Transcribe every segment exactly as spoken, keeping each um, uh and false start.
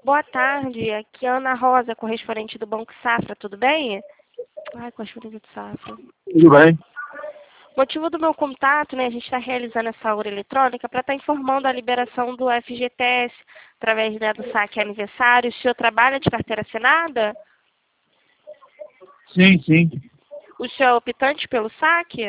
Boa tarde, aqui é Ana Rosa, correspondente do Banco Safra, tudo bem? Ai, correspondente do Safra. Tudo bem. Motivo do meu contato, né, a gente está realizando essa aura eletrônica para estar informando a liberação do F G T S através, né, do saque aniversário. O senhor trabalha de carteira assinada? Sim, sim. O senhor é optante pelo saque?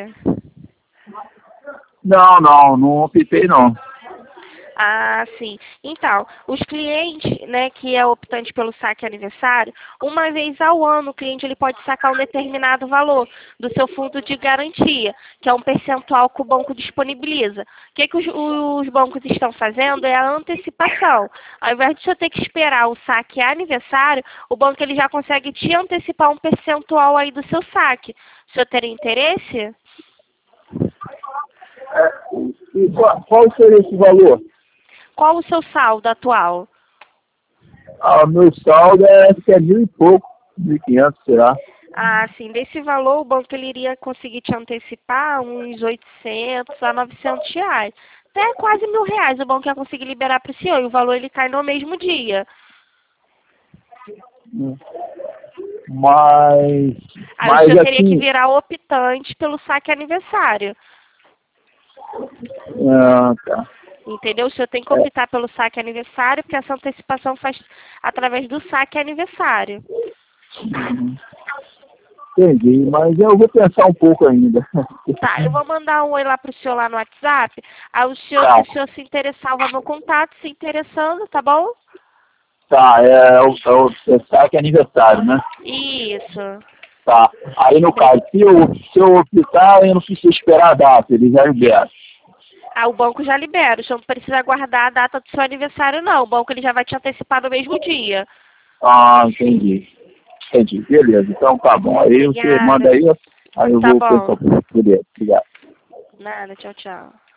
Não, não, não optei não. Ah, sim. Então, os clientes, né, que é optante pelo saque aniversário, uma vez ao ano o cliente ele pode sacar um determinado valor do seu fundo de garantia, que é um percentual que o banco disponibiliza. O que, que os, os bancos estão fazendo é a antecipação. Ao invés de você ter que esperar o saque aniversário, o banco ele já consegue te antecipar um percentual aí do seu saque. O senhor teria interesse? É, e qual, qual seria esse valor? Qual o seu saldo atual? Ah, meu saldo é, acho que é mil e pouco, mil e quinhentos, será? Ah, sim. Desse valor, o banco ele iria conseguir te antecipar uns oitocentos a novecentos reais. Até quase mil reais o banco ia conseguir liberar para o senhor. E o valor ele cai no mesmo dia. Mas, Aí o mas senhor teria que assim, virar optante pelo saque aniversário. ah, tá. Entendeu? O senhor tem que É, optar pelo saque aniversário, porque essa antecipação faz através do saque aniversário. uhum, entendi, mas eu vou pensar um pouco ainda. Tá, eu vou mandar um oi lá pro senhor lá no WhatsApp. Aí o senhor, se Tá, o senhor se interessar, o meu contato, se interessando, tá bom? tá, é o, é o é saque aniversário, né? Isso. Tá. Aí no caso, se eu, se eu optar, eu não preciso esperar a data, eles já liberam. Ah, o banco já libera. O senhor não precisa aguardar a data do seu aniversário, não. O banco ele já vai te antecipar no mesmo dia. Ah, entendi. Entendi. Beleza. Então tá bom. Aí você manda Obrigada. aí, aí eu Tá vou pensar bom. um pouco. Beleza. Obrigado. Nada, tchau, tchau.